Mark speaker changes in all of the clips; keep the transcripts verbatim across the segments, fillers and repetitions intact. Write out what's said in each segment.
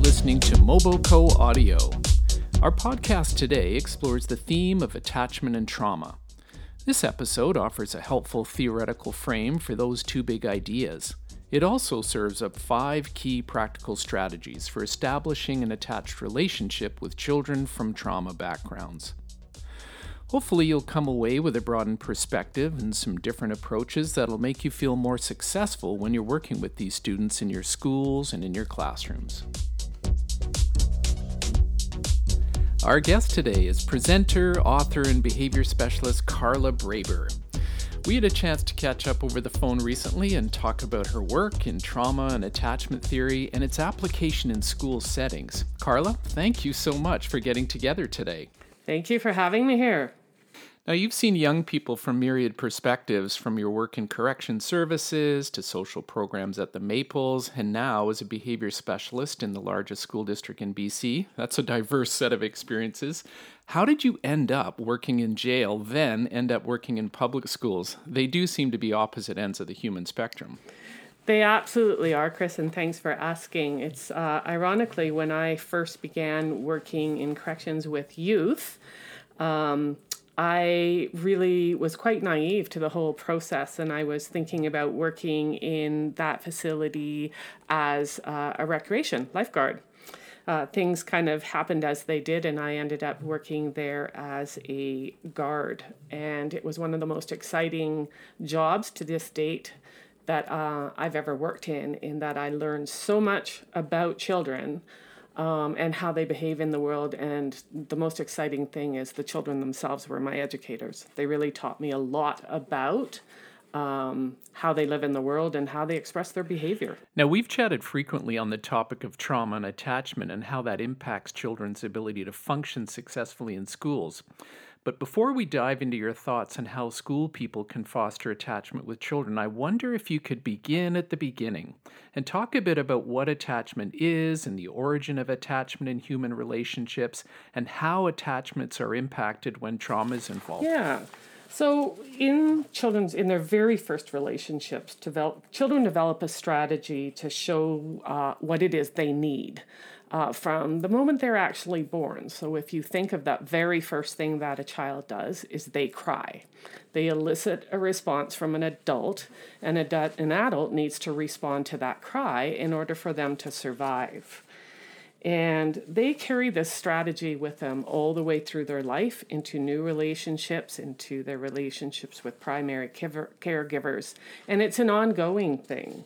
Speaker 1: listening to Moboco Audio. Our podcast today explores the theme of attachment and trauma. This episode offers a helpful theoretical frame for those two big ideas. It also serves up five key practical strategies for establishing an attached relationship with children from trauma backgrounds. Hopefully you'll come away with a broadened perspective and some different approaches that'll make you feel more successful when you're working with these students in your schools and in your classrooms. Our guest today is presenter, author, and behavior specialist Carla Braber. We had a chance to catch up over the phone recently and talk about her work in trauma and attachment theory and its application in school settings. Carla, thank you so much for getting together today.
Speaker 2: Thank you for having me here.
Speaker 1: Now, you've seen young people from myriad perspectives, from your work in correction services to social programs at the Maples, and now as a behavior specialist in the largest school district in B C. That's a diverse set of experiences. How did you end up working in jail, then end up working in public schools? They do seem to be opposite ends of the human spectrum.
Speaker 2: They absolutely are, Chris, and thanks for asking. It's uh, ironically, when I first began working in corrections with youth, um, I really was quite naive to the whole process, and I was thinking about working in that facility as uh, a recreation lifeguard. Uh, things kind of happened as they did, and I ended up working there as a guard. And it was one of the most exciting jobs to this date that uh, I've ever worked in, in that I learned so much about children um, and how they behave in the world. And the most exciting thing is the children themselves were my educators. They really taught me a lot about um, how they live in the world and how they express their behavior.
Speaker 1: Now, we've chatted frequently on the topic of trauma and attachment and how that impacts children's ability to function successfully in schools. But before we dive into your thoughts on how school people can foster attachment with children, I wonder if you could begin at the beginning and talk a bit about what attachment is and the origin of attachment in human relationships and how attachments are impacted when trauma is involved.
Speaker 2: Yeah. So in children's, in their very first relationships, develop, children develop a strategy to show uh, what it is they need. Uh, from the moment they're actually born. So if you think of that very first thing that a child does is they cry. They elicit a response from an adult, and a, an adult needs to respond to that cry in order for them to survive. And they carry this strategy with them all the way through their life, into new relationships, into their relationships with primary caregivers. And it's an ongoing thing.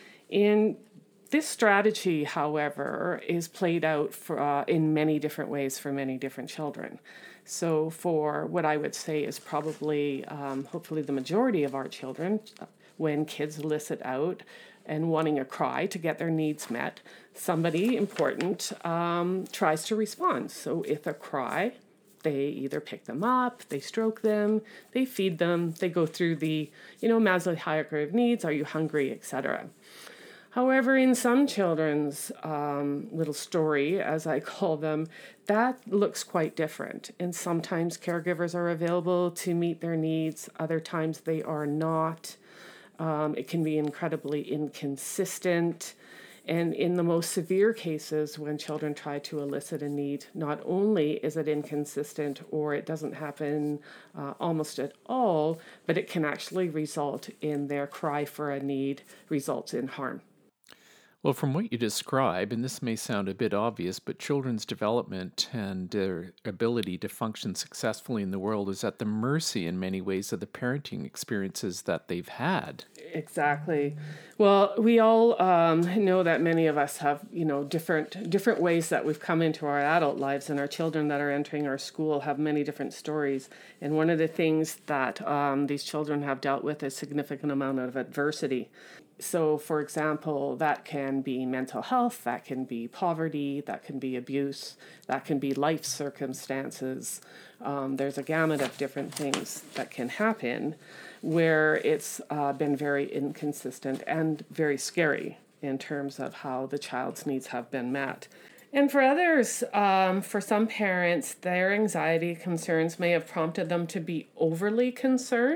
Speaker 2: In This strategy, however, is played out for, uh, in many different ways for many different children. So for what I would say is probably, um, hopefully the majority of our children, when kids elicit out and wanting a cry to get their needs met, somebody important um, tries to respond. So if a cry, they either pick them up, they stroke them, they feed them, they go through the, you know, Maslow's hierarchy of needs, are you hungry, et cetera. However, in some children's um, little story, as I call them, that looks quite different. And sometimes caregivers are available to meet their needs. Other times they are not. Um, it can be incredibly inconsistent. And in the most severe cases, when children try to elicit a need, not only is it inconsistent or it doesn't happen uh, almost at all, but it can actually result in their cry for a need results in harm.
Speaker 1: Well, from what you describe, and this may sound a bit obvious, but children's development and their ability to function successfully in the world is at the mercy in many ways of the parenting experiences that they've had.
Speaker 2: Exactly. Well, we all um, know that many of us have, you know, different different ways that we've come into our adult lives, and our children that are entering our school have many different stories. And one of the things that um, these children have dealt with is a significant amount of adversity. So, for example, that can be mental health, that can be poverty, that can be abuse, that can be life circumstances. Um, there's a gamut of different things that can happen where it's uh, been very inconsistent and very scary in terms of how the child's needs have been met. And for others, um, for some parents, their anxiety concerns may have prompted them to be overly concerned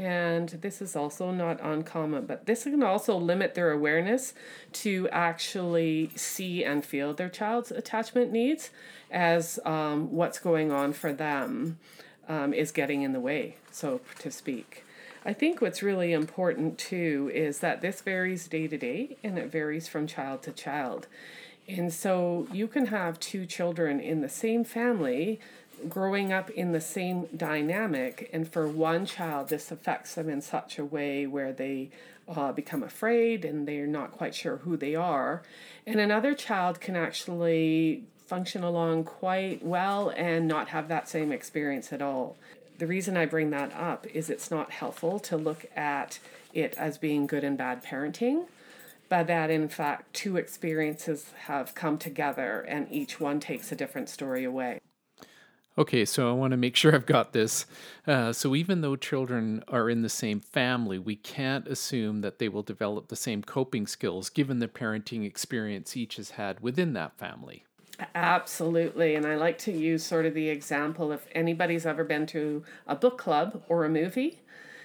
Speaker 2: and this is also not uncommon, but this can also limit their awareness to actually see and feel their child's attachment needs, as um, what's going on for them um, is getting in the way, so to speak. I think what's really important too is that this varies day to day, and it varies from child to child. And so you can have two children in the same family growing up in the same dynamic, and for one child this affects them in such a way where they uh, become afraid and they're not quite sure who they are, and another child can actually function along quite well and not have that same experience at all. The reason I bring that up is it's not helpful to look at it as being good and bad parenting, but that in fact two experiences have come together and each one takes a different story away.
Speaker 1: Okay, so I want to make sure I've got this. Uh, so even though children are in the same family, we can't assume that they will develop the same coping skills given the parenting experience each has had within that family.
Speaker 2: Absolutely. And I like to use sort of the example, if anybody's ever been to a book club or a movie,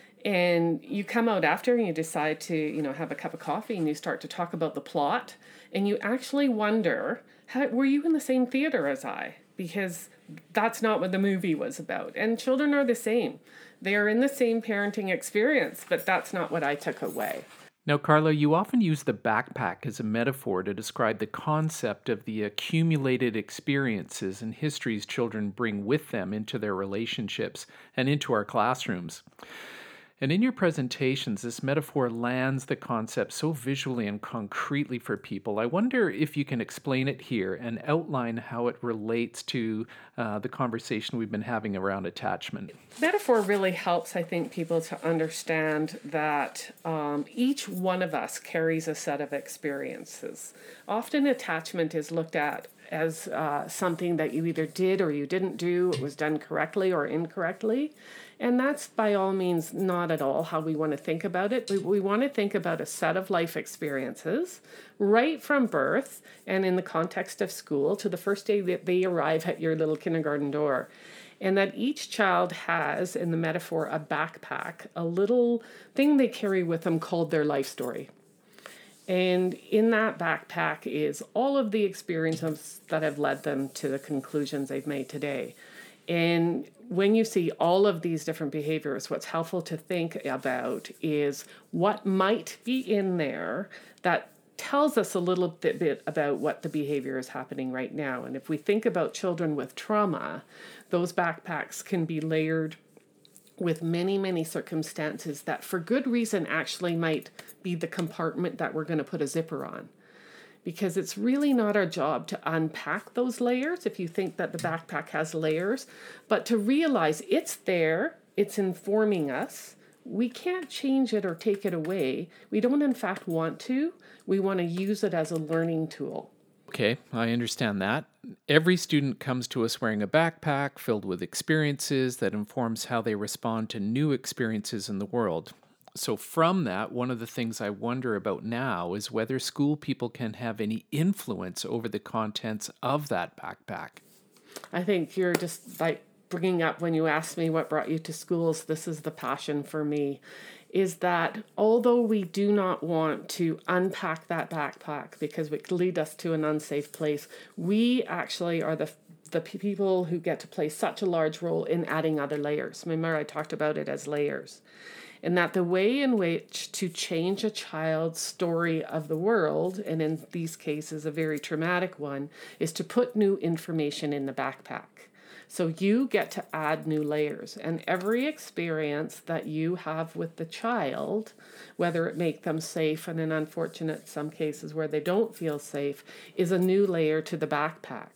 Speaker 2: and you come out after and you decide to, you know, have a cup of coffee and you start to talk about the plot, and you actually wonder, how, were you in the same theater as I? Because that's not what the movie was about. And children are the same. They are in the same parenting experience, but that's not what I took away.
Speaker 1: Now, Carla, you often use the backpack as a metaphor to describe the concept of the accumulated experiences and histories children bring with them into their relationships and into our classrooms. And in your presentations, this metaphor lands the concept so visually and concretely for people. I wonder if you can explain it here and outline how it relates to uh, the conversation we've been having around attachment.
Speaker 2: Metaphor really helps, I think, people to understand that um, each one of us carries a set of experiences. Often attachment is looked at as uh, something that you either did or you didn't do, it was done correctly or incorrectly. And that's by all means not at all how we want to think about it. We, we want to think about a set of life experiences right from birth and in the context of school to the first day that they arrive at your little kindergarten door. And that each child has, in the metaphor, a backpack, a little thing they carry with them called their life story. And in that backpack is all of the experiences that have led them to the conclusions they've made today. And when you see all of these different behaviors, what's helpful to think about is what might be in there that tells us a little bit, bit about what the behavior is happening right now. And if we think about children with trauma, those backpacks can be layered with many, many circumstances that for good reason actually might be the compartment that we're going to put a zipper on. Because it's really not our job to unpack those layers if you think that the backpack has layers, but to realize it's there, it's informing us. We can't change it or take it away. We don't in fact want to. We want to use it as a learning tool.
Speaker 1: Okay, I understand that. Every student comes to us wearing a backpack filled with experiences that informs how they respond to new experiences in the world. So from that, one of the things I wonder about now is whether school people can have any influence over the contents of that backpack.
Speaker 2: I think you're just like bringing up when you asked me what brought you to schools, this is the passion for me, is that although we do not want to unpack that backpack because it could lead us to an unsafe place, we actually are the the people who get to play such a large role in adding other layers. Remember, I talked about it as layers. And that the way in which to change a child's story of the world, and in these cases a very traumatic one, is to put new information in the backpack. So you get to add new layers. And every experience that you have with the child, whether it make them safe, and in unfortunate some cases where they don't feel safe, is a new layer to the backpack.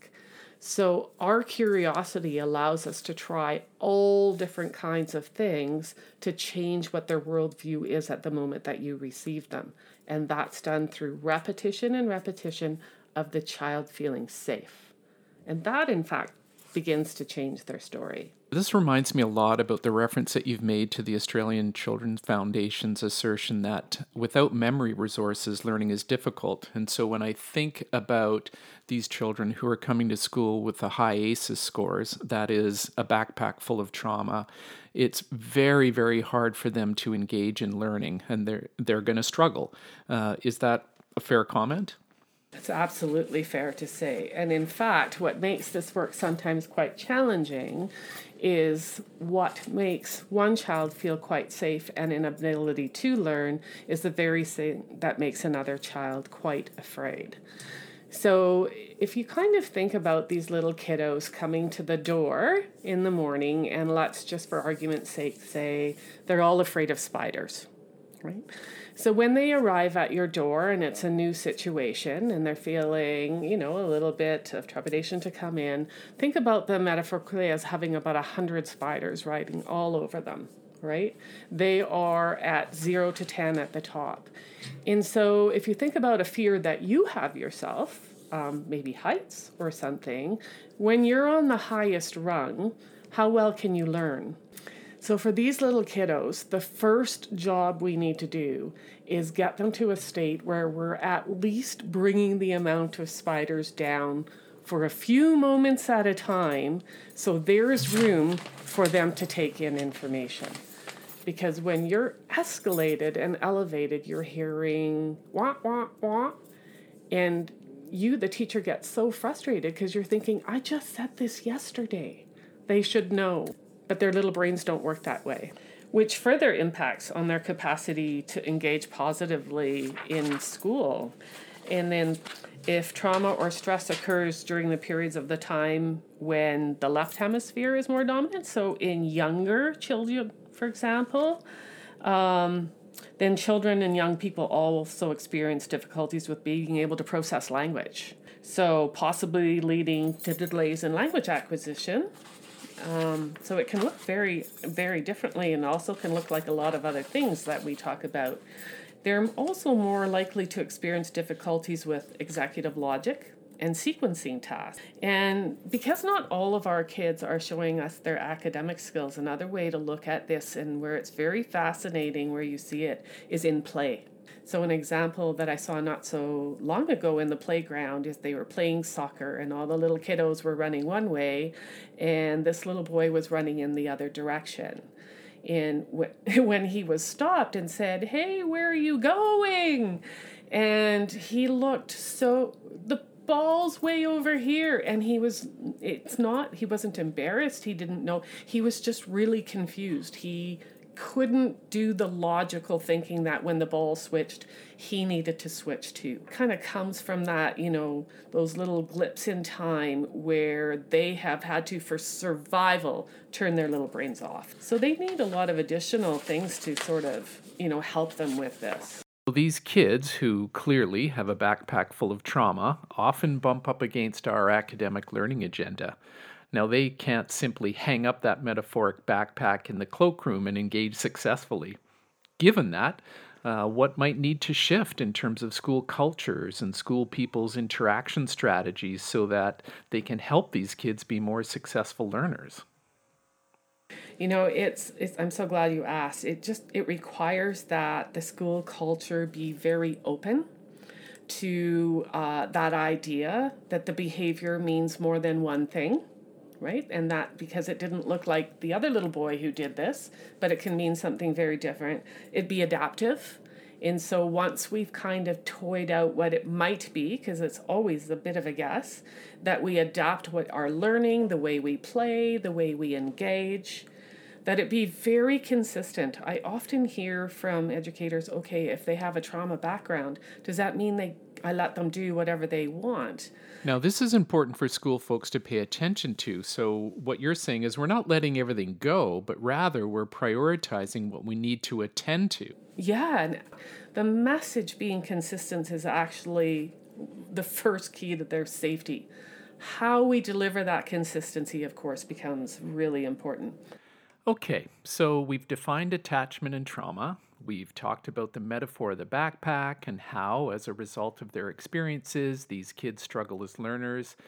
Speaker 2: So our curiosity allows us to try all different kinds of things to change what their worldview is at the moment that you receive them. And that's done through repetition and repetition of the child feeling safe. And that, in fact, begins to change their story.
Speaker 1: This reminds me a lot about the reference that you've made to the Australian Children's Foundation's assertion that without memory resources, learning is difficult. And so when I think about these children who are coming to school with the high A C Es scores, that is a backpack full of trauma, it's very, very hard for them to engage in learning, and they're, they're going to struggle. Uh, is that a fair comment?
Speaker 2: It's absolutely fair to say. And in fact, what makes this work sometimes quite challenging is what makes one child feel quite safe and an ability to learn is the very thing that makes another child quite afraid. So if you kind of think about these little kiddos coming to the door in the morning, and let's just for argument's sake say they're all afraid of spiders, right? So when they arrive at your door and it's a new situation and they're feeling, you know, a little bit of trepidation to come in, think about them metaphorically as having about a hundred spiders riding all over them, right? They are at zero to ten at the top. And so if you think about a fear that you have yourself, um, maybe heights or something, when you're on the highest rung, how well can you learn? So for these little kiddos, the first job we need to do is get them to a state where we're at least bringing the amount of spiders down for a few moments at a time, so there's room for them to take in information. Because when you're escalated and elevated, you're hearing wah, wah, wah, and you, the teacher, gets so frustrated because you're thinking, I just said this yesterday. They should know. But their little brains don't work that way, which further impacts on their capacity to engage positively in school. And then if trauma or stress occurs during the periods of the time when the left hemisphere is more dominant, so in younger children, for example, um, then children and young people also experience difficulties with being able to process language. So possibly leading to delays in language acquisition. Um, so it can look very, very differently and also can look like a lot of other things that we talk about. They're also more likely to experience difficulties with executive logic and sequencing tasks. And because not all of our kids are showing us their academic skills, another way to look at this and where it's very fascinating where you see it is in play. So an example that I saw not so long ago in the playground is they were playing soccer and all the little kiddos were running one way and this little boy was running in the other direction. And when he was stopped and said, hey, where are you going? And he looked so, the ball's way over here. And he was, it's not, he wasn't embarrassed. He didn't know. He was just really confused. He couldn't do the logical thinking that when the ball switched, he needed to switch too. Kind of comes from that, you know, those little blips in time where they have had to, for survival, turn their little brains off. So they need a lot of additional things to sort of, you know, help them with this.
Speaker 1: These kids, who clearly have a backpack full of trauma, often bump up against our academic learning agenda. Now, they can't simply hang up that metaphoric backpack in the cloakroom and engage successfully. Given that, uh, what might need to shift in terms of school cultures and school people's interaction strategies so that they can help these kids be more successful learners?
Speaker 2: You know, it's, it's I'm so glad you asked. It just, it requires that the school culture be very open to uh, that idea that the behavior means more than one thing. Right? And that because it didn't look like the other little boy who did this, but it can mean something very different. It'd be adaptive. And so once we've kind of toyed out what it might be, because it's always a bit of a guess, that we adapt what our learning, the way we play, the way we engage, that it be very consistent. I often hear from educators, okay, if they have a trauma background, does that mean they I let them do whatever they want?
Speaker 1: Now, this is important for school folks to pay attention to. So what you're saying is we're not letting everything go, but rather we're prioritizing what we need to attend to.
Speaker 2: Yeah, and the message being consistent is actually the first key to their safety. How we deliver that consistency, of course, becomes really important.
Speaker 1: Okay, so we've defined attachment and trauma. We've talked about the metaphor of the backpack and how, as a result of their experiences, these kids struggle as learners.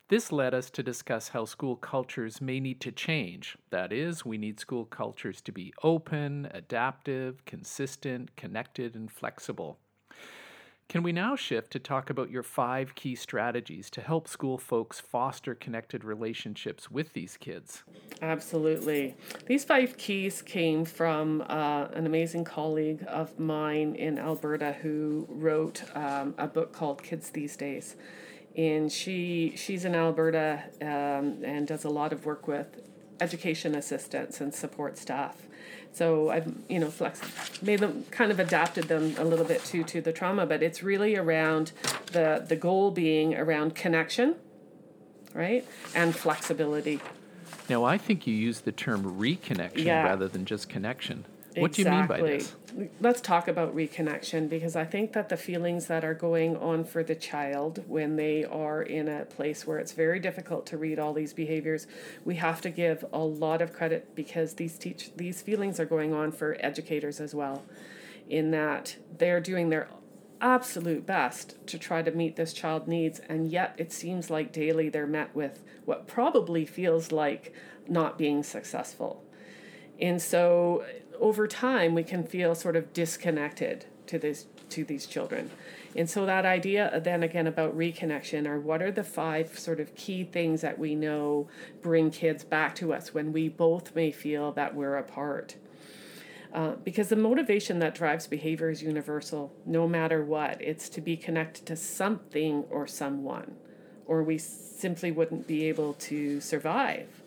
Speaker 1: This led us to discuss how school cultures may need to change. That is, we need school cultures to be open, adaptive, consistent, connected, and flexible. Can we now shift to talk about your five key strategies to help school folks foster connected relationships with these kids?
Speaker 2: Absolutely. These five keys came from uh, an amazing colleague of mine in Alberta who wrote um, a book called Kids These Days. And she she's in Alberta um, and does a lot of work with education assistants and support staff. So I've you know flex made them kind of adapted them a little bit to to the trauma, but it's really around the the goal being around connection, right, and flexibility.
Speaker 1: Now, I think you use the term reconnection
Speaker 2: Yeah.
Speaker 1: rather than just connection. What do you mean by this?
Speaker 2: Let's talk about reconnection, because I think that the feelings that are going on for the child when they are in a place where it's very difficult to read all these behaviors, we have to give a lot of credit, because these teach these feelings are going on for educators as well, in that they're doing their absolute best to try to meet this child's needs, and yet it seems like daily they're met with what probably feels like not being successful. And so over time, we can feel sort of disconnected to this to these children. And so that idea then again about reconnection, or what are the five sort of key things that we know bring kids back to us when we both may feel that we're apart. Uh, because the motivation that drives behavior is universal, no matter what. It's to be connected to something or someone, or we simply wouldn't be able to survive.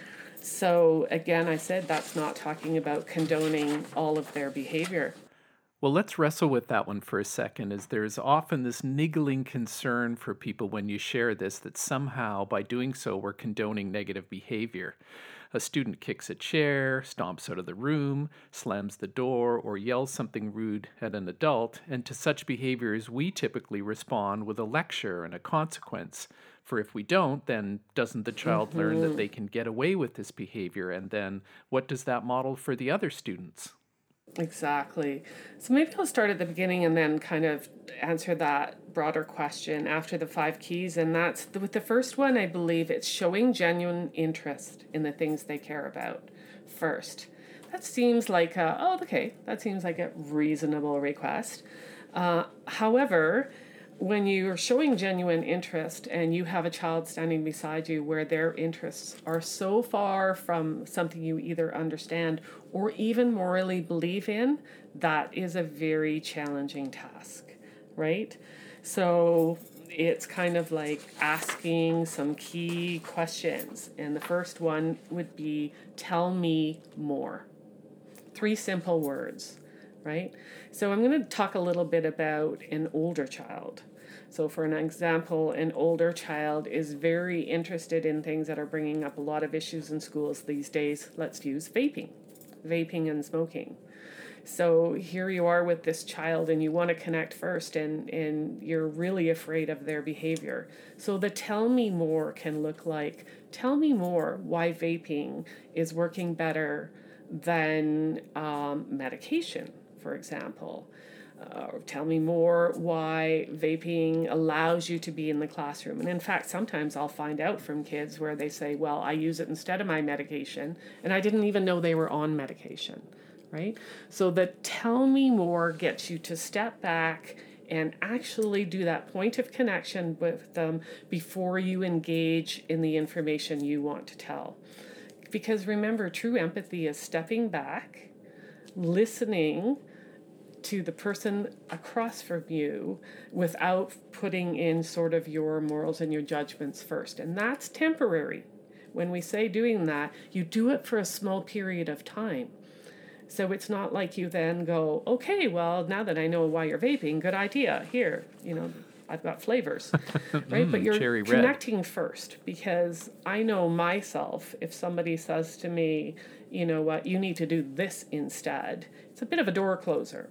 Speaker 2: So again, I said that's not talking about condoning all of their behavior.
Speaker 1: Well, let's wrestle with that one for a second, as there's often this niggling concern for people when you share this, that somehow by doing so we're condoning negative behavior. A student kicks a chair, stomps out of the room, slams the door, or yells something rude at an adult, and to such behaviors we typically respond with a lecture and a consequence. For if we don't, then doesn't the child mm-hmm. learn that they can get away with this behavior? And then what does that model for the other students?
Speaker 2: Exactly. So maybe I'll start at the beginning and then kind of answer that broader question after the five keys. And that's with the first one, I believe it's showing genuine interest in the things they care about first. That seems like a, oh, okay, that seems like a reasonable request. Uh, however, when you're showing genuine interest and you have a child standing beside you where their interests are so far from something you either understand or even morally believe in, that is a very challenging task, right? So it's kind of like asking some key questions. And the first one would be, tell me more. Three simple words. Right? So I'm going to talk a little bit about an older child. So for an example, an older child is very interested in things that are bringing up a lot of issues in schools these days. Let's use vaping, vaping and smoking. So here you are with this child and you want to connect first, and, and you're really afraid of their behavior. So the tell me more can look like, tell me more why vaping is working better than um, medication, for example. Uh, or tell me more why vaping allows you to be in the classroom. And in fact, sometimes I'll find out from kids where they say, well, I use it instead of my medication, and I didn't even know they were on medication, right? So the tell me more gets you to step back and actually do that point of connection with them before you engage in the information you want to tell. Because remember, true empathy is stepping back, listening to the person across from you without putting in sort of your morals and your judgments first. And that's temporary. When we say doing that, you do it for a small period of time. So it's not like you then go, okay, well, now that I know why you're vaping, good idea. Here, you know, I've got flavors, right?
Speaker 1: mm,
Speaker 2: But you're
Speaker 1: cherry red.
Speaker 2: Connecting first, because I know myself, if somebody says to me, you know what, you need to do this instead, it's a bit of a door closer.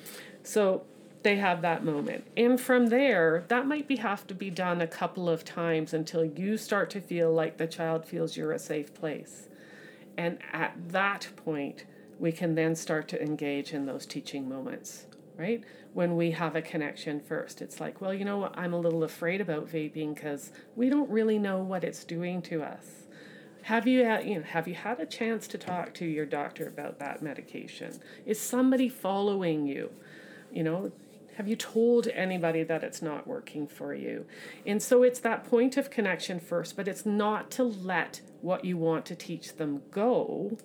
Speaker 2: So they have that moment. And from there, that might be have to be done a couple of times until you start to feel like the child feels you're a safe place. And at that point, we can then start to engage in those teaching moments right? When we have a connection first. It's like, well, you know what, I'm a little afraid about vaping because we don't really know what it's doing to us. Have you had, you know, have you had a chance to talk to your doctor about that medication? Is somebody following you? You know, have you told anybody that it's not working for you? And so it's that point of connection first, but it's not to let what you want to teach them go.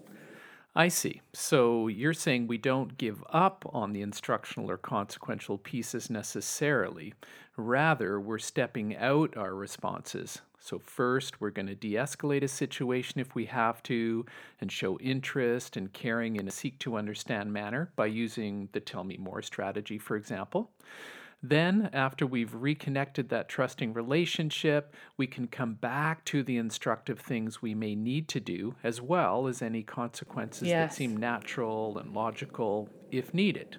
Speaker 1: I see. So you're saying we don't give up on the instructional or consequential pieces necessarily. Rather, we're stepping out our responses. So first, we're going to de-escalate a situation if we have to, and show interest and caring in a seek to understand manner by using the tell me more strategy, for example. Then, after we've reconnected that trusting relationship, we can come back to the instructive things we may need to do, as well as any consequences
Speaker 2: Yes.
Speaker 1: that seem natural and logical if needed.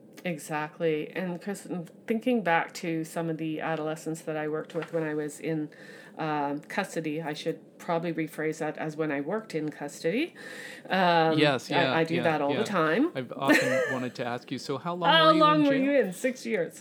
Speaker 2: Exactly. And Chris, thinking back to some of the adolescents that I worked with when I was in um, custody, I should probably rephrase that as when I worked in custody. Um,
Speaker 1: yes, yeah.
Speaker 2: I, I do
Speaker 1: yeah,
Speaker 2: that all
Speaker 1: yeah.
Speaker 2: the time.
Speaker 1: I've often wanted to ask you, so how long
Speaker 2: How
Speaker 1: were you
Speaker 2: long
Speaker 1: in jail?
Speaker 2: were you in? Six years.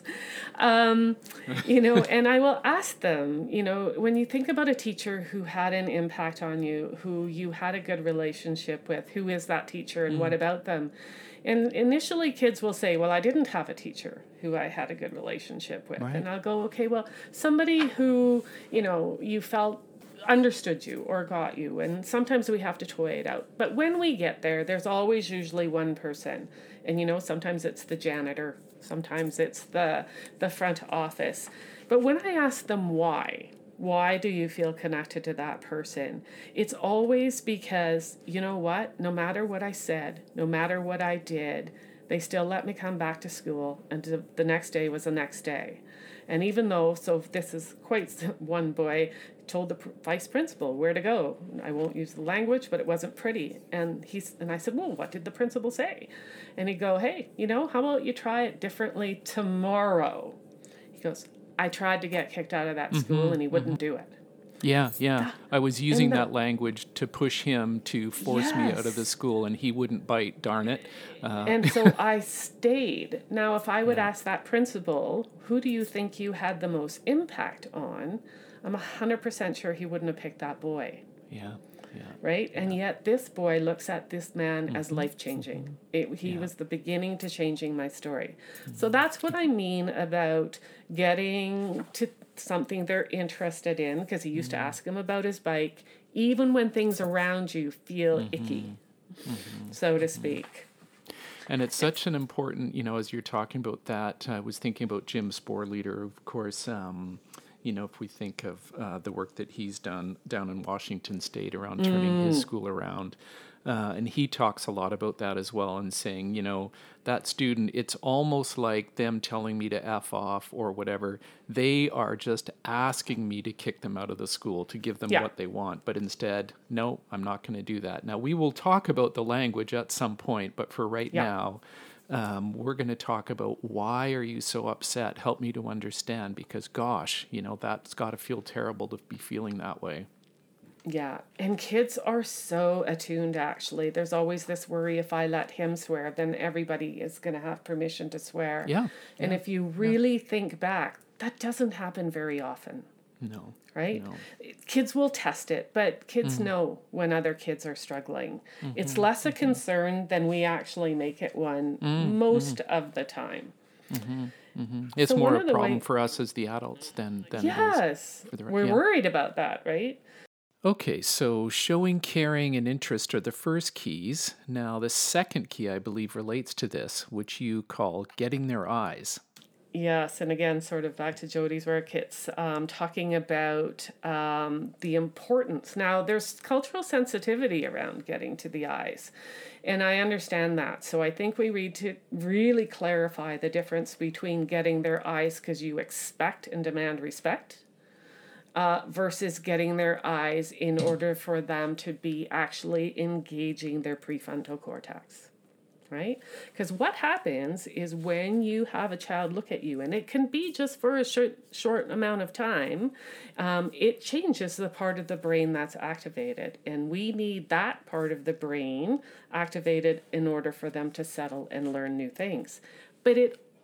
Speaker 2: Um, you know, and I will ask them, you know, when you think about a teacher who had an impact on you, who you had a good relationship with, who is that teacher and mm. what about them? And initially kids will say, well, I didn't have a teacher who I had a good relationship with. Right. And I'll go, okay, well, somebody who, you know, you felt understood you or got you. And sometimes we have to toy it out. But when we get there, there's always usually one person. And, you know, sometimes it's the janitor. Sometimes it's the the front office. But when I ask them why, why do you feel connected to that person? It's always because, you know what, no matter what I said, no matter what I did, they still let me come back to school, and the next day was the next day. And even though, so this is quite, one boy told the vice principal where to go. I won't use the language, but it wasn't pretty. And he's and I said, well, what did the principal say? And he'd go, hey, you know, how about you try it differently tomorrow? He goes, I tried to get kicked out of that school, mm-hmm, and he wouldn't mm-hmm. do it.
Speaker 1: Yeah, yeah. I was using that, that language to push him to force yes. me out of the school, and he wouldn't bite, darn it.
Speaker 2: Uh, and so I stayed. Now, if I would yeah. ask that principal, who do you think you had the most impact on? I'm one hundred percent sure he wouldn't have picked that boy.
Speaker 1: Yeah, yeah.
Speaker 2: Right?
Speaker 1: Yeah.
Speaker 2: And yet this boy looks at this man mm-hmm. as life-changing. Mm-hmm. It, he yeah. was the beginning to changing my story. Mm-hmm. So that's what I mean about getting to something they're interested in, because he used mm-hmm. to ask him about his bike, even when things around you feel mm-hmm. icky, mm-hmm. so to speak.
Speaker 1: And it's such an important, you know, as you're talking about that, I was thinking about Jim Sporleader, of course. Um, you know, if we think of uh, the work that he's done down in Washington State around turning mm. his school around. Uh, and he talks a lot about that as well, and saying, you know, that student, it's almost like them telling me to F off or whatever. They are just asking me to kick them out of the school, to give them yeah. what they want. But instead, no, I'm not going to do that. Now, we will talk about the language at some point, but for right yeah. now, um, we're going to talk about why are you so upset? Help me to understand, because gosh, you know, that's got to feel terrible to be feeling that way.
Speaker 2: Yeah, and kids are so attuned, actually. There's always this worry, if I let him swear, then everybody is going to have permission to swear.
Speaker 1: Yeah.
Speaker 2: And
Speaker 1: yeah,
Speaker 2: if you really yeah. think back, that doesn't happen very often.
Speaker 1: No.
Speaker 2: Right?
Speaker 1: No.
Speaker 2: Kids will test it, but kids mm-hmm. know when other kids are struggling. Mm-hmm. It's less a concern than we actually make it one mm-hmm. most mm-hmm. of the time.
Speaker 1: Mm-hmm. Mm-hmm. It's so more a problem way... for us as the adults than, than
Speaker 2: yes.
Speaker 1: it is for the
Speaker 2: We're yeah. worried about that, right?
Speaker 1: Okay, so showing caring and interest are the first keys. Now, the second key, I believe, relates to this, which you call getting their eyes.
Speaker 2: Yes, and again, sort of back to Jody's work, it's um, talking about um, the importance. Now, there's cultural sensitivity around getting to the eyes, and I understand that. So I think we need to really clarify the difference between getting their eyes because you expect and demand respect, Uh, versus getting their eyes in order for them to be actually engaging their prefrontal cortex, right? Because what happens is when you have a child look at you, and it can be just for a short, short amount of time, um, it changes the part of the brain that's activated. And we need that part of the brain activated in order for them to settle and learn new things. But it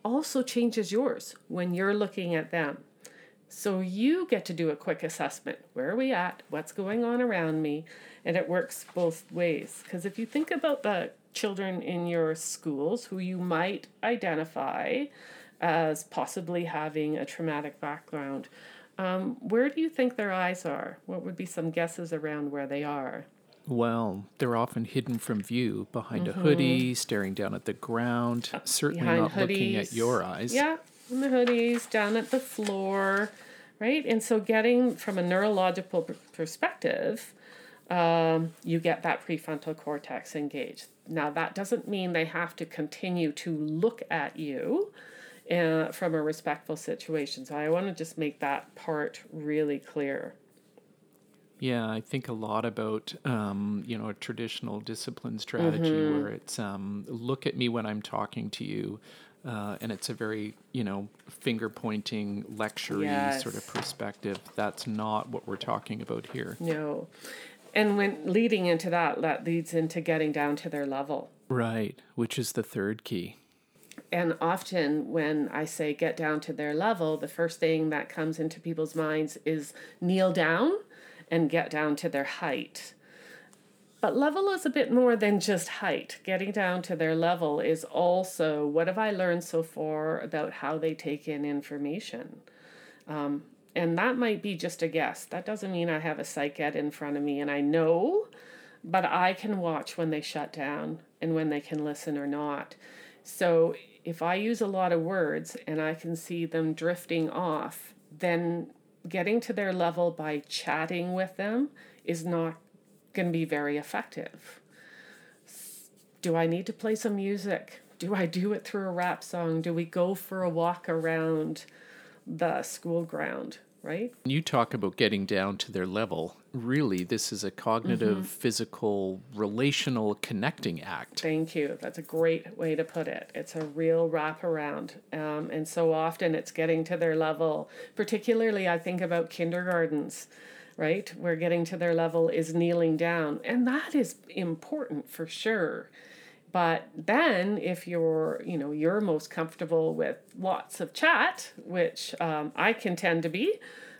Speaker 2: also changes yours when you're looking at them. So you get to do a quick assessment. Where are we at? What's going on around me? And it works both ways. Because if you think about the children in your schools who you might identify as possibly having a traumatic background, um, where do you think their eyes are? What would be some guesses around where they are?
Speaker 1: Well, they're often hidden from view behind mm-hmm. a hoodie, staring down at the ground, certainly behind not hoodies. Looking at your eyes.
Speaker 2: Yeah, in the hoodies, down at the floor, right? And so getting from a neurological perspective, um, you get that prefrontal cortex engaged. Now, that doesn't mean they have to continue to look at you uh, from a respectful situation. So I want to just make that part really clear.
Speaker 1: Yeah, I think a lot about, um, you know, a traditional discipline strategy mm-hmm. where it's um, look at me when I'm talking to you. Uh, and it's a very, you know, finger-pointing, lecture-y yes. sort of perspective. That's not what we're talking about here.
Speaker 2: No. And when leading into that, that leads into getting down to their level.
Speaker 1: Right, which is the third key.
Speaker 2: And often when I say get down to their level, the first thing that comes into people's minds is kneel down and get down to their height. But level is a bit more than just height. Getting down to their level is also, what have I learned so far about how they take in information? Um, and that might be just a guess. That doesn't mean I have a psych ed in front of me and I know, but I can watch when they shut down and when they can listen or not. So if I use a lot of words and I can see them drifting off, then getting to their level by chatting with them is not going to be very effective. Do I need to play some music? Do I do it through a rap song? Do we go for a walk around the school ground, right?
Speaker 1: You talk about getting down to their level. Really, this is a cognitive, mm-hmm. physical, relational connecting act.
Speaker 2: Thank you. That's a great way to put it. It's a real wraparound. Um, and so often it's getting to their level. Particularly, I think about kindergartens, right? Where getting to their level is kneeling down. And that is important for sure. But then if you're, you know, you're most comfortable with lots of chat, which um, I can tend to be,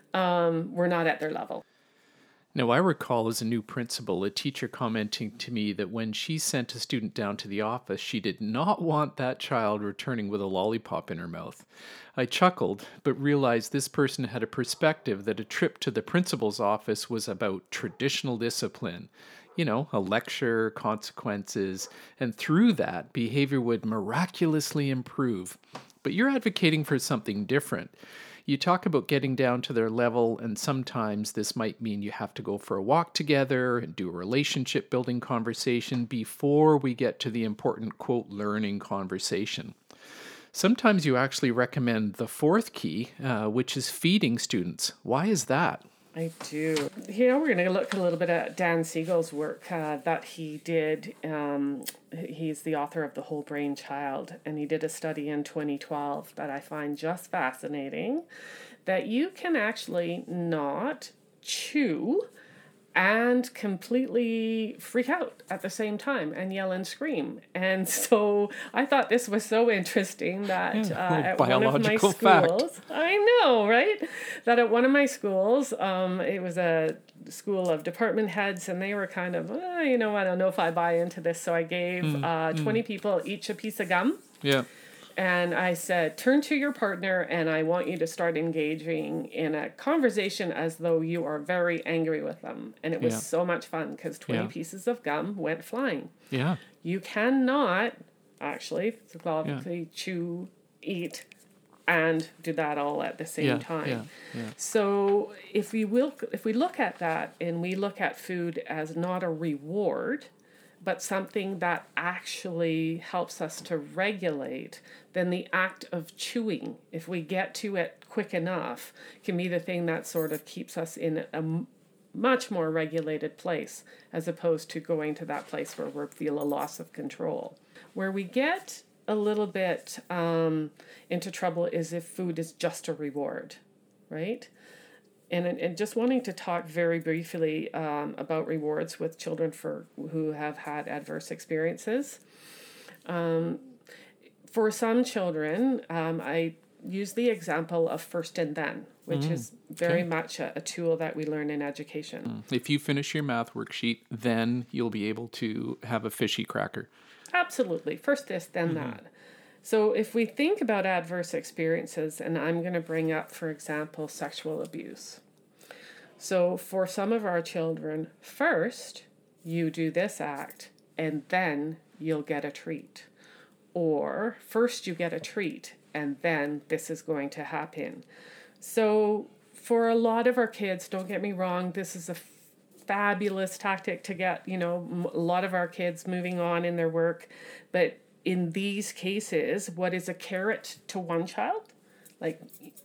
Speaker 2: um, we're not at their level.
Speaker 1: Now, I recall as a new principal, a teacher commenting to me that when she sent a student down to the office, she did not want that child returning with a lollipop in her mouth. I chuckled, but realized this person had a perspective that a trip to the principal's office was about traditional discipline. You know, a lecture, consequences, and through that, behavior would miraculously improve. But you're advocating for something different. You talk about getting down to their level, and sometimes this might mean you have to go for a walk together and do a relationship building conversation before we get to the important, quote, learning conversation. Sometimes you actually recommend the fourth key, uh, which is feeding students. Why is that?
Speaker 2: I do. Here we're going to look a little bit at Dan Siegel's work uh, that he did. Um, he's the author of The Whole Brain Child, and he did a study in twenty twelve that I find just fascinating, that you can actually not chew and completely freak out at the same time and yell and scream. And so I thought this was so interesting that uh, at one of my schools, fact. I know, right? That at one of my schools, um, it was a school of department heads, and they were kind of, oh, you know, I don't know if I buy into this. So I gave mm, uh, twenty mm. people each a piece of gum.
Speaker 1: Yeah.
Speaker 2: And I said, turn to your partner and I want you to start engaging in a conversation as though you are very angry with them. And it was yeah. so much fun because twenty yeah. pieces of gum went flying.
Speaker 1: Yeah.
Speaker 2: You cannot actually philosophically yeah. chew, eat, and do that all at the same
Speaker 1: yeah.
Speaker 2: time.
Speaker 1: Yeah. Yeah.
Speaker 2: So if we will, if we look at that and we look at food as not a reward, but something that actually helps us to regulate, then the act of chewing, if we get to it quick enough, can be the thing that sort of keeps us in a m- much more regulated place, as opposed to going to that place where we feel a loss of control. Where we get a little bit um, into trouble is if food is just a reward, right? And, and just wanting to talk very briefly um, about rewards with children for who have had adverse experiences. Um, for some children, um, I use the example of first and then, which mm, is very okay. much a, a tool that we learn in education.
Speaker 1: If you finish your math worksheet, then you'll be able to have a fishy cracker.
Speaker 2: Absolutely. First this, then mm-hmm. that. So if we think about adverse experiences, and I'm going to bring up, for example, sexual abuse. So for some of our children, first you do this act, and then you'll get a treat. Or first you get a treat, and then this is going to happen. So for a lot of our kids, don't get me wrong, this is a f- fabulous tactic to get, you know, a lot of our kids moving on in their work. But in these cases, what is a carrot to one child, like,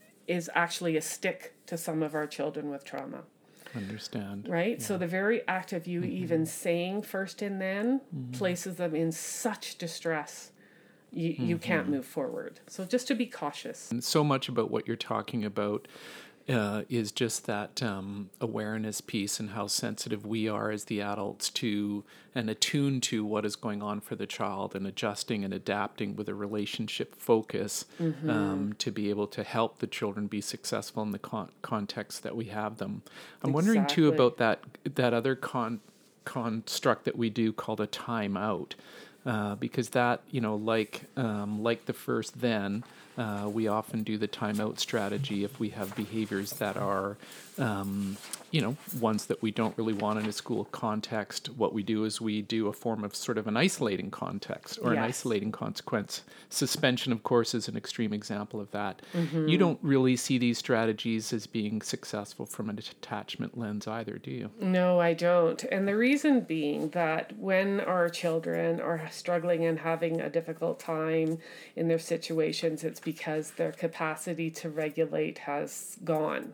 Speaker 2: is actually a stick to some of our children with trauma.
Speaker 1: Understand.
Speaker 2: Right?
Speaker 1: Yeah.
Speaker 2: So the very act of you mm-hmm. even saying first and then mm-hmm. places them in such distress. You, mm-hmm. you can't move forward. So just to be cautious.
Speaker 1: And so much about what you're talking about uh, is just that um, awareness piece and how sensitive we are as the adults to and attuned to what is going on for the child and adjusting and adapting with a relationship focus mm-hmm. um, to be able to help the children be successful in the con- context that we have them. I'm exactly. wondering too about that that other con- construct that we do called a timeout. Uh, because that, you know, like um, like the first then, uh, we often do the timeout strategy if we have behaviors that are, um, you know, ones that we don't really want in a school context. What we do is we do a form of sort of an isolating context or yes. an isolating consequence. Suspension, of course, is an extreme example of that. Mm-hmm. You don't really see these strategies as being successful from an attachment lens either, do you?
Speaker 2: No, I don't. And the reason being that when our children are struggling and having a difficult time in their situations, it's because their capacity to regulate has gone.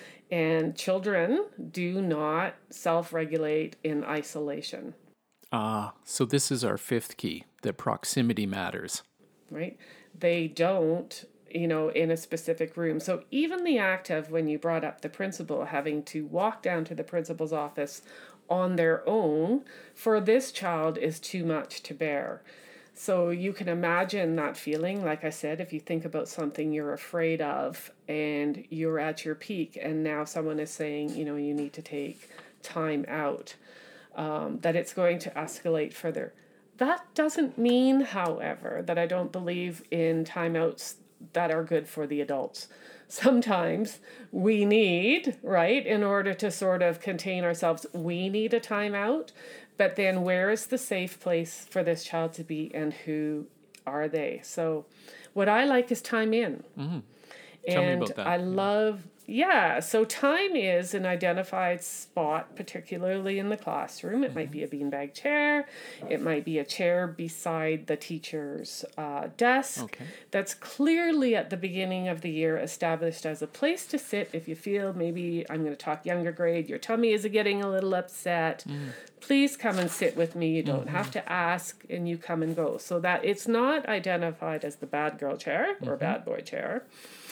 Speaker 2: And children do not self-regulate in isolation.
Speaker 1: Ah, so this is our fifth key, that proximity matters.
Speaker 2: Right? They don't, you know, in a specific room. So even the act of, when you brought up the principal having to walk down to the principal's office on their own, for this child is too much to bear. So you can imagine that feeling, like I said, if you think about something you're afraid of and you're at your peak and now someone is saying, you know, you need to take time out, um, that it's going to escalate further. That doesn't mean, however, that I don't believe in timeouts that are good for the adults. Sometimes we need, right, in order to sort of contain ourselves, we need a timeout. But then where is the safe place for this child to be and who are they? So what I like is time in. Mm-hmm.
Speaker 1: Tell
Speaker 2: and
Speaker 1: me about that.
Speaker 2: I love, yeah, so time is an identified spot, particularly in the classroom. It mm-hmm. might be a beanbag chair. It might be a chair beside the teacher's uh, desk. Okay. That's clearly at the beginning of the year established as a place to sit if you feel maybe, I'm going to talk younger grade, your tummy is getting a little upset. Mm. Please come and sit with me. You don't mm-hmm. have to ask, and you come and go. So that it's not identified as the bad girl chair or mm-hmm. bad boy chair.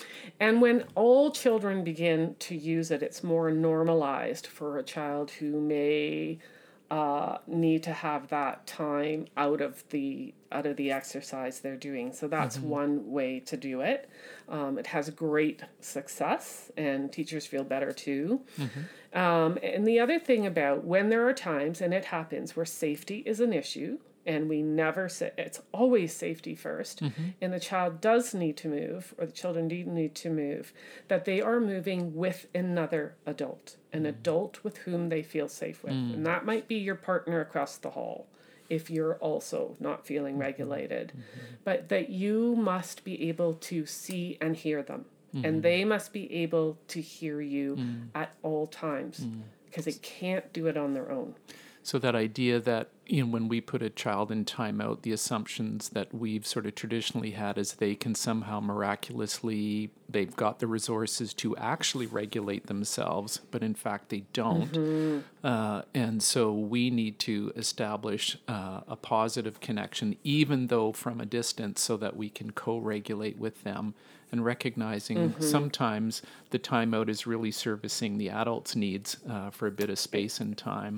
Speaker 2: And when all children begin to use it, it's more normalized for a child who may uh, need to have that time out of the out of the exercise they're doing. So that's mm-hmm. one way to do it. Um, it has great success, and teachers feel better too. Mm-hmm. Um, and the other thing about when there are times, and it happens, where safety is an issue, and we never say, it's always safety first, mm-hmm. and the child does need to move, or the children do need to move, that they are moving with another adult, an mm. adult with whom they feel safe with. Mm. And that might be your partner across the hall if you're also not feeling mm-hmm. regulated. Mm-hmm. But that you must be able to see and hear them. Mm-hmm. And they must be able to hear you mm. at all times, because mm. they can't do it on their own.
Speaker 1: So that idea that, you know, when we put a child in timeout, the assumptions that we've sort of traditionally had is they can somehow miraculously, they've got the resources to actually regulate themselves, but in fact they don't. Mm-hmm. Uh, and so we need to establish uh, a positive connection, even though from a distance, so that we can co-regulate with them, and recognizing mm-hmm. sometimes the timeout is really servicing the adult's needs uh, for a bit of space and time.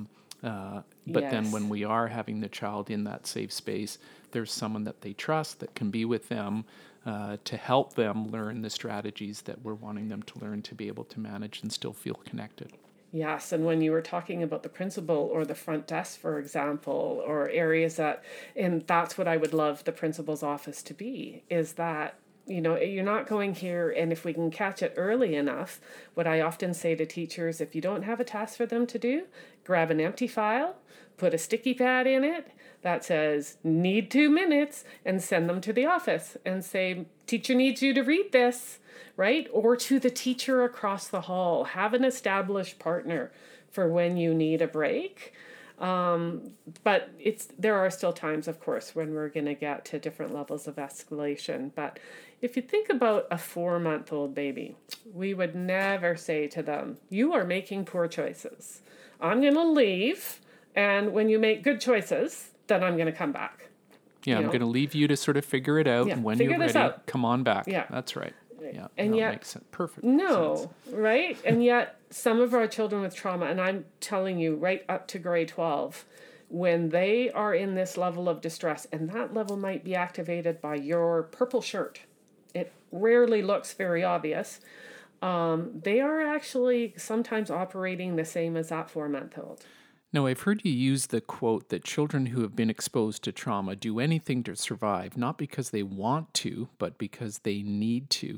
Speaker 1: Uh, but then
Speaker 2: Yes.
Speaker 1: when we are having the child in that safe space, there's someone that they trust that can be with them uh, to help them learn the strategies that we're wanting them to learn to be able to manage and still feel connected.
Speaker 2: Yes, and when you were talking about the principal or the front desk, for example, or areas that, and that's what I would love the principal's office to be, is that, you know, you're not going here, and if we can catch it early enough, what I often say to teachers, if you don't have a task for them to do, grab an empty file, put a sticky pad in it that says, need two minutes, and send them to the office and say, teacher needs you to read this. Right? Or to the teacher across the hall. Have an established partner for when you need a break. Um, but it's there are still times, of course, when we're going to get to different levels of escalation. But if you think about a four-month-old baby, we would never say to them, you are making poor choices. I'm going to leave, and when you make good choices, then I'm going to come back.
Speaker 1: Yeah,
Speaker 2: You
Speaker 1: I'm
Speaker 2: know?
Speaker 1: going to leave you to sort of figure it out,
Speaker 2: Yeah,
Speaker 1: and when
Speaker 2: figure
Speaker 1: you're
Speaker 2: this
Speaker 1: ready,
Speaker 2: out.
Speaker 1: come on back.
Speaker 2: Yeah.
Speaker 1: That's right. Yeah,
Speaker 2: And
Speaker 1: no, it
Speaker 2: yet-
Speaker 1: makes sense. Perfect
Speaker 2: No,
Speaker 1: sense.
Speaker 2: right? And yet, some of our children with trauma, and I'm telling you, right up to grade twelve, when they are in this level of distress, and that level might be activated by your purple shirt, it rarely looks very obvious. Um, they are actually sometimes operating the same as that four month old.
Speaker 1: Now, I've heard you use the quote that children who have been exposed to trauma do anything to survive, not because they want to, but because they need to.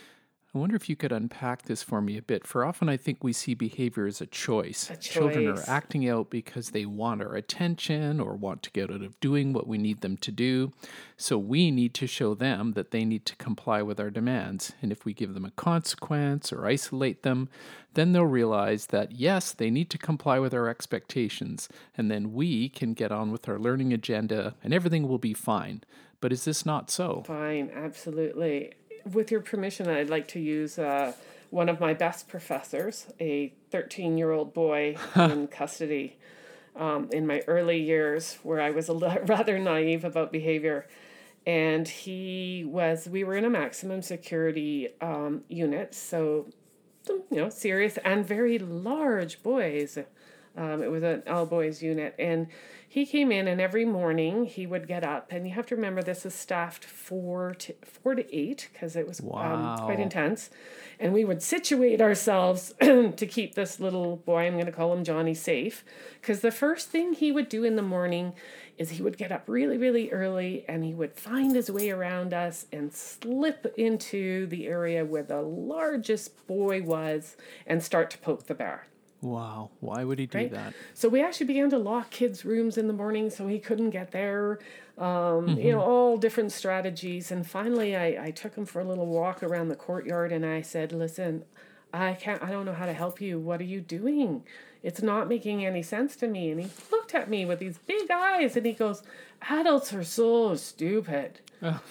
Speaker 1: I wonder if you could unpack this for me a bit, for often I think we see behavior as a choice.
Speaker 2: A
Speaker 1: Children are
Speaker 2: choice.
Speaker 1: acting out because they want our attention or want to get out of doing what we need them to do. So we need to show them that they need to comply with our demands. And if we give them a consequence or isolate them, then they'll realize that yes, they need to comply with our expectations. And then we can get on with our learning agenda and everything will be fine. But is this not so?
Speaker 2: Fine, absolutely. With your permission, I'd like to use uh, one of my best professors, a thirteen-year-old boy in custody um, in my early years, where I was a li- rather naive about behavior. And he was, we were in a maximum security um, unit, so, you know, serious and very large boys. Um, it was an all boys unit, and he came in, and every morning he would get up, and you have to remember this is staffed four to four to eight because it was
Speaker 1: Wow.
Speaker 2: um, quite intense, and we would situate ourselves to keep this little boy, I'm going to call him Johnny, safe, because the first thing he would do in the morning is he would get up really, really early, and he would find his way around us and slip into the area where the largest boy was and start to poke the bear.
Speaker 1: Wow. Why would he do
Speaker 2: Right?
Speaker 1: that?
Speaker 2: So we actually began to lock kids' rooms in the morning so he couldn't get there. Um, You know, all different strategies. And finally, I, I took him for a little walk around the courtyard, and I said, "Listen, I can't. I don't know how to help you. What are you doing? It's not making any sense to me." And he looked at me with these big eyes, and he goes, "Adults are so stupid."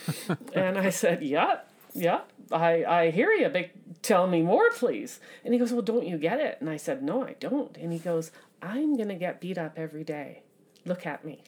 Speaker 2: And I said, "Yeah, yeah, I, I hear you, but tell me more, please." And he goes, "Well, don't you get it?" And I said, "No, I don't." And he goes, "I'm going to get beat up every day. Look at me."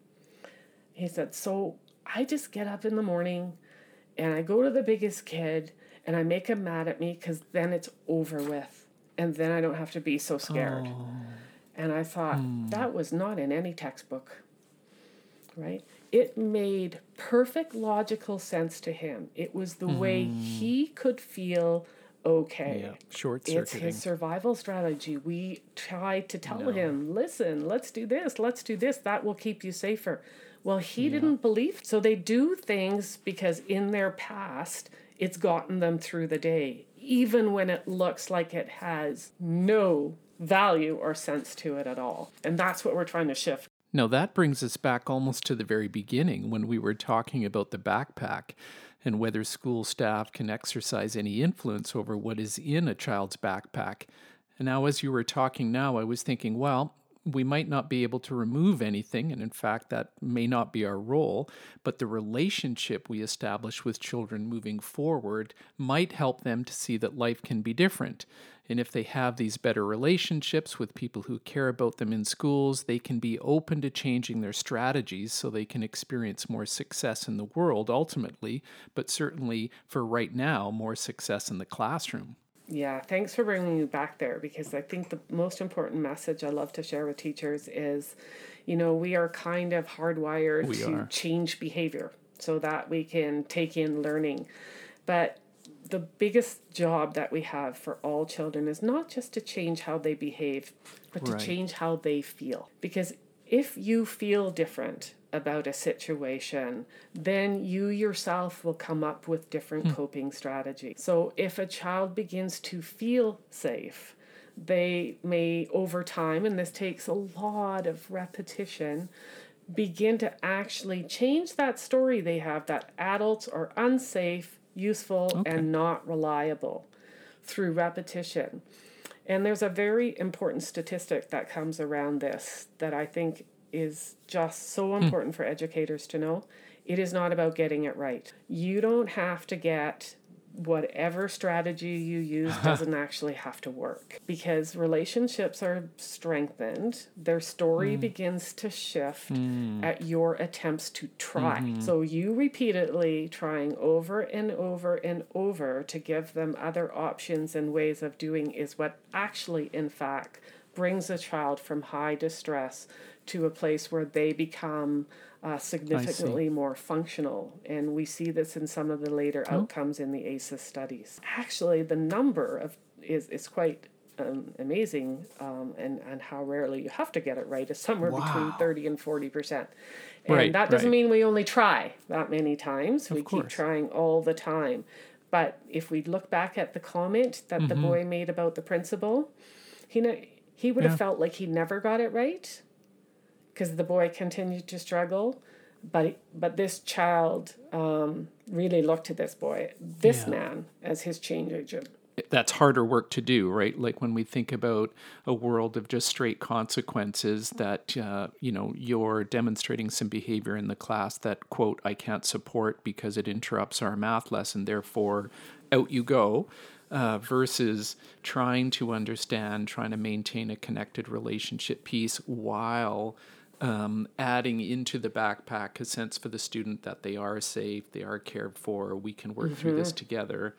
Speaker 2: He said, "So I just get up in the morning and I go to the biggest kid and I make him mad at me because then it's over with. And then I don't have to be so scared."
Speaker 1: Oh.
Speaker 2: And I thought, that was not in any textbook, right? It made perfect logical sense to him. It was the way he could feel okay.
Speaker 1: Yeah, short
Speaker 2: It's
Speaker 1: circuiting.
Speaker 2: his survival strategy. We tried to tell
Speaker 1: No.
Speaker 2: him, listen, let's do this, let's do this. That will keep you safer. Well, he didn't believe. So they do things because in their past, it's gotten them through the day, even when it looks like it has no value or sense to it at all. And that's what we're trying to shift.
Speaker 1: Now, that brings us back almost to the very beginning when we were talking about the backpack and whether school staff can exercise any influence over what is in a child's backpack. And now, as you were talking now, I was thinking, well, we might not be able to remove anything, and in fact, that may not be our role, but the relationship we establish with children moving forward might help them to see that life can be different. And if they have these better relationships with people who care about them in schools, they can be open to changing their strategies so they can experience more success in the world ultimately, but certainly for right now, more success in the classroom.
Speaker 2: Yeah, thanks for bringing me back there, because I think the most important message I love to share with teachers is, you know, we are kind of hardwired
Speaker 1: We
Speaker 2: to
Speaker 1: are.
Speaker 2: change behavior so that we can take in learning. But the biggest job that we have for all children is not just to change how they behave, but to
Speaker 1: Right.
Speaker 2: change how they feel. Because if you feel different about a situation, then you yourself will come up with different coping strategies. So if a child begins to feel safe, they may, over time, and this takes a lot of repetition, begin to actually change that story they have that adults are unsafe, useful,
Speaker 1: Okay.
Speaker 2: and not reliable through repetition. And there's a very important statistic that comes around this that I think is just so important for educators to know. It is not about getting it right. You don't have to get whatever strategy you use doesn't actually have to work, because relationships are strengthened. Their story begins to shift at your attempts to try.
Speaker 1: Mm-hmm.
Speaker 2: So you repeatedly trying over and over and over to give them other options and ways of doing is what actually, in fact, brings a child from high distress to a place where they become uh, significantly more functional. And we see this in some of the later
Speaker 1: Oh.
Speaker 2: outcomes in the A C E S studies. Actually, the number of is, is quite um, amazing, um, and, and how rarely you have to get it right is somewhere between
Speaker 1: Wow.
Speaker 2: thirty and forty percent. And
Speaker 1: Right,
Speaker 2: that doesn't
Speaker 1: right.
Speaker 2: mean we only try that many times.
Speaker 1: Of
Speaker 2: We keep
Speaker 1: course.
Speaker 2: trying all the time. But if we look back at the comment that
Speaker 1: Mm-hmm.
Speaker 2: the boy made about the principal, he ne- he would have
Speaker 1: Yeah.
Speaker 2: felt like he never got it right because the boy continued to struggle. But but this child um, really looked to this boy, this
Speaker 1: Yeah.
Speaker 2: man, as his change agent.
Speaker 1: That's harder work to do, right? Like when we think about a world of just straight consequences, that, uh, you know, you're demonstrating some behavior in the class that, quote, I can't support because it interrupts our math lesson, therefore out you go, uh, versus trying to understand, trying to maintain a connected relationship piece while um, adding into the backpack a sense for the student that they are safe, they are cared for, we can work through this together.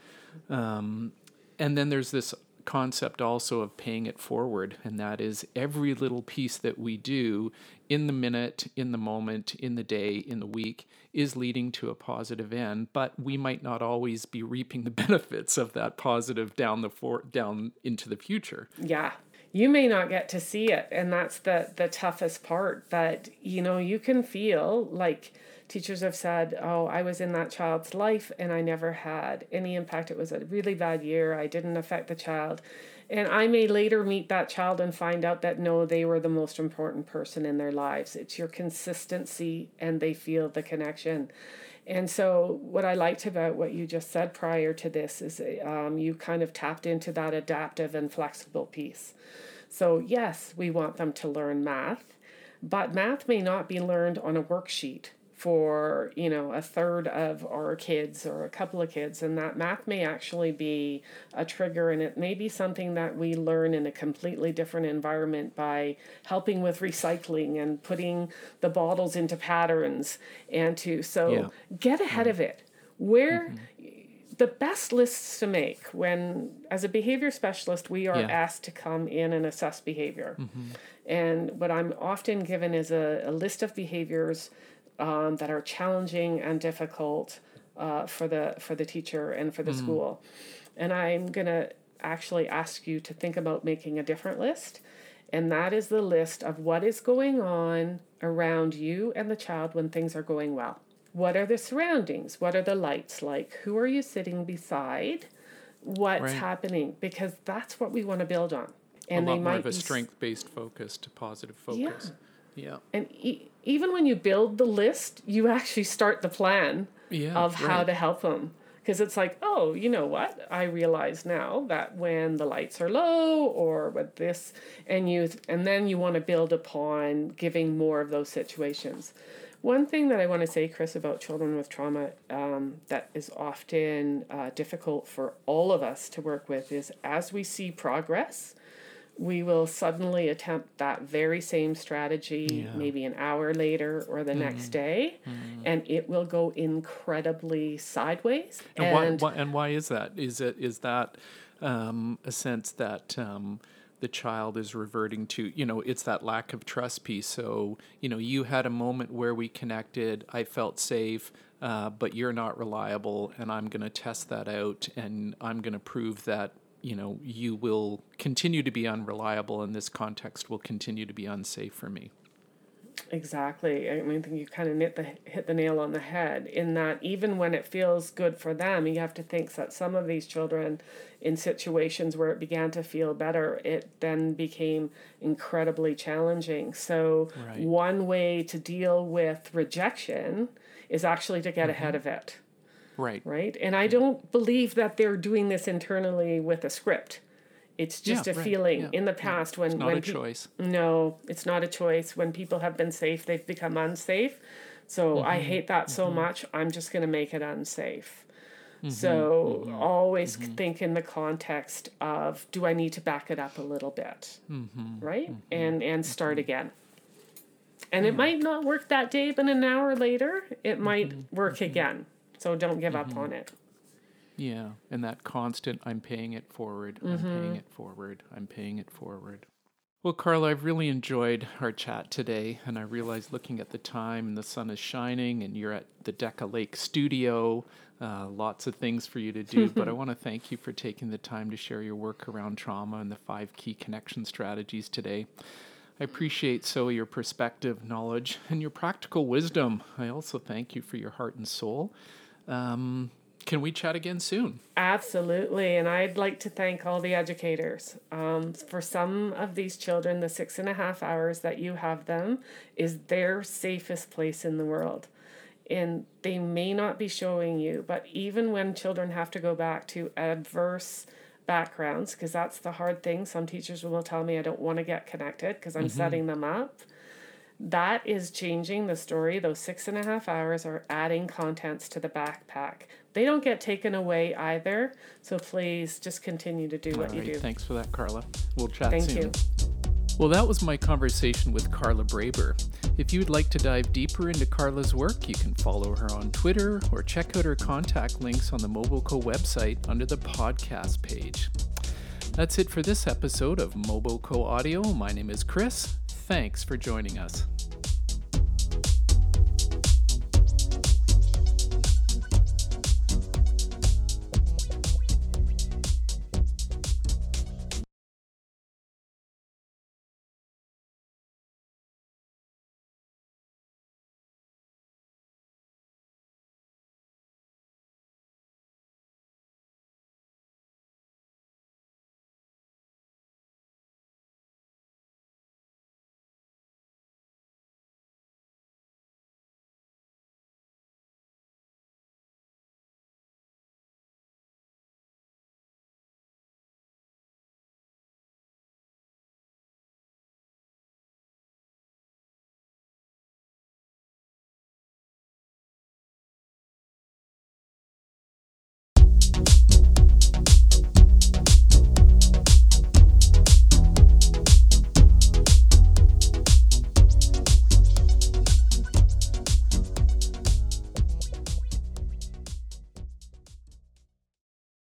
Speaker 1: Um, And then there's this concept also of paying it forward, and that is every little piece that we do in the minute, in the moment, in the day, in the week is leading to a positive end, but we might not always be reaping the benefits of that positive down the for- down into the future.
Speaker 2: Yeah. You may not get to see it, and that's the the toughest part. But you know, you can feel like teachers have said, oh, I was in that child's life and I never had any impact. It was a really bad year. I didn't affect the child. And I may later meet that child and find out that no, they were the most important person in their lives. It's your consistency and they feel the connection. And so what I liked about what you just said prior to this is um, you kind of tapped into that adaptive and flexible piece. So yes, we want them to learn math, but math may not be learned on a worksheet for, you know, a third of our kids or a couple of kids, and that math may actually be a trigger, and it may be something that we learn in a completely different environment by helping with recycling and putting the bottles into patterns, and to so
Speaker 1: Yeah.
Speaker 2: get ahead of it. Where the best lists to make when, as a behavior specialist, we are
Speaker 1: Yeah.
Speaker 2: asked to come in and assess behavior. And what I'm often given is a, a list of behaviors um, that are challenging and difficult uh, for the for the teacher and for the school. And I'm going to actually ask you to think about making a different list. And that is the list of what is going on around you and the child when things are going well. What are the surroundings? What are the lights like? Who are you sitting beside? What's
Speaker 1: Right.
Speaker 2: happening? Because that's what we want to build on.
Speaker 1: A
Speaker 2: And
Speaker 1: lot
Speaker 2: they
Speaker 1: more
Speaker 2: might
Speaker 1: of a
Speaker 2: be s-
Speaker 1: strength-based focus to positive focus. Yeah.
Speaker 2: And e- even when you build the list, you actually start the plan
Speaker 1: Yeah,
Speaker 2: of how
Speaker 1: right.
Speaker 2: to help them. Because it's like, oh, you know what? I realize now that when the lights are low or with this, and you, and then you want to build upon giving more of those situations. One thing that I want to say, Chris, about children with trauma um, that is often uh, difficult for all of us to work with is as we see progress, we will suddenly attempt that very same strategy
Speaker 1: Yeah.
Speaker 2: maybe an hour later or the next day, and it will go incredibly sideways.
Speaker 1: And, why, why? And why is that? Is it is that um, a sense that um, the child is reverting to, you know, it's that lack of trust piece. So, you know, you had a moment where we connected, I felt safe, uh, but you're not reliable, and I'm going to test that out, and I'm going to prove that, you know, you will continue to be unreliable, and this context will continue to be unsafe for me.
Speaker 2: Exactly. I mean, I think you kind of hit the, hit the nail on the head in that even when it feels good for them, you have to think that some of these children in situations where it began to feel better, it then became incredibly challenging. So right. One way to deal with rejection is actually to get mm-hmm. ahead of it.
Speaker 1: Right.
Speaker 2: Right. And I don't believe that they're doing this internally with a script. It's just
Speaker 1: yeah,
Speaker 2: a
Speaker 1: right.
Speaker 2: feeling
Speaker 1: yeah.
Speaker 2: in the past
Speaker 1: yeah.
Speaker 2: when...
Speaker 1: It's not
Speaker 2: when
Speaker 1: a
Speaker 2: pe-
Speaker 1: choice.
Speaker 2: No, it's not a choice. When people have been safe, they've become unsafe. So mm-hmm. I hate that so mm-hmm. much. I'm just going to make it unsafe. Mm-hmm. So mm-hmm. always mm-hmm. think in the context of, do I need to back it up a little bit? Mm-hmm. Right? Mm-hmm. And, and start mm-hmm. again. And yeah. it might not work that day, but an hour later, it might mm-hmm. work mm-hmm. again. So don't give mm-hmm. up on it.
Speaker 1: Yeah, and that constant, I'm paying it forward, I'm mm-hmm. paying it forward, I'm paying it forward. Well, Carla, I've really enjoyed our chat today, and I realize looking at the time, and the sun is shining, and you're at the Decca Lake studio, uh, lots of things for you to do, but I want to thank you for taking the time to share your work around trauma and the five key connection strategies today. I appreciate so your perspective, knowledge, and your practical wisdom. I also thank you for your heart and soul. Um... Can we chat again soon?
Speaker 2: Absolutely. And I'd like to thank all the educators. Um, for some of these children, the six and a half hours that you have them is their safest place in the world. And they may not be showing you, but even when children have to go back to adverse backgrounds, because that's the hard thing, some teachers will tell me I don't want to get connected because I'm mm-hmm. setting them up. That is changing the story. Those six and a half hours are adding contents to the backpack. They don't get taken away either. So please just continue to do
Speaker 1: All
Speaker 2: what
Speaker 1: right.
Speaker 2: you do.
Speaker 1: Thanks for that, Carla. We'll chat
Speaker 2: Thank
Speaker 1: soon.
Speaker 2: Thank you.
Speaker 1: Well, that was my conversation with Carla Braber. If you'd like to dive deeper into Carla's work, you can follow her on Twitter or check out her contact links on the MoboCo website under the podcast page. That's it for this episode of MoboCo Audio. My name is Chris. Thanks for joining us.